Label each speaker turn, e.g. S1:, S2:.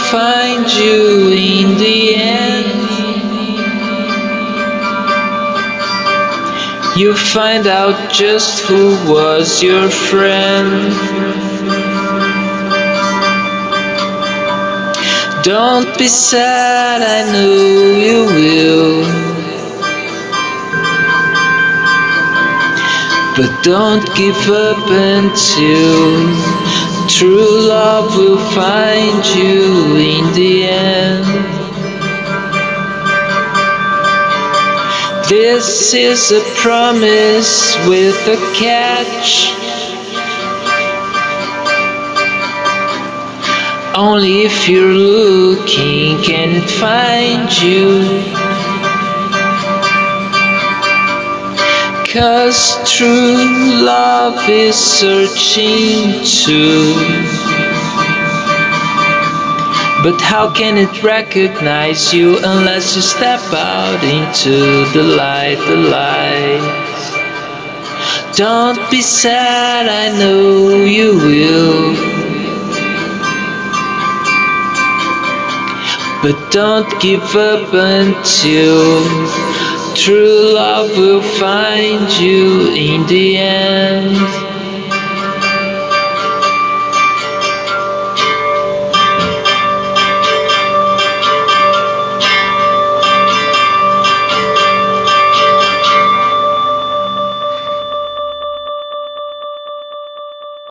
S1: find you in the end. You find out just who was your friend. Don't be sad, I know you will. But don't give up until true love will find you in the end. This is a promise with a catch. Only if you're looking can it find you. 'Cause true love is searching too. But how can it recognize you unless you step out into the light, the light? Don't be sad, I know you will. But don't give up until true love will find you in the end.